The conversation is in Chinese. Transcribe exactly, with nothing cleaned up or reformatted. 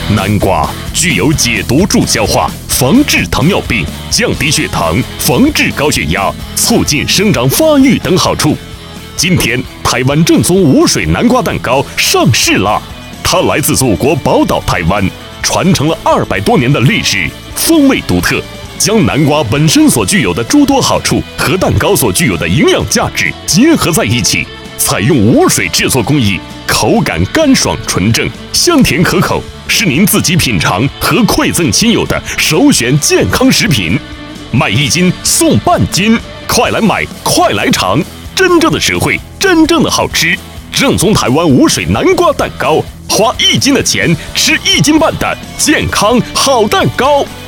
南瓜具有解毒助消化、防治糖尿病、降低血糖、防治高血压、促进生长发育等好处。今天，台湾正宗无水南瓜蛋糕上市啦！它来自祖国宝岛台湾，传承了二百多年的历史，风味独特，将南瓜本身所具有的诸多好处和蛋糕所具有的营养价值结合在一起，采用无水制作工艺，口感干爽纯正，香甜可口，是您自己品尝和馈赠亲友的首选健康食品。买一斤送半斤，快来买，快来尝！真正的实惠，真正的好吃，正宗台湾无水南瓜蛋糕，花一斤的钱吃一斤半的健康好蛋糕。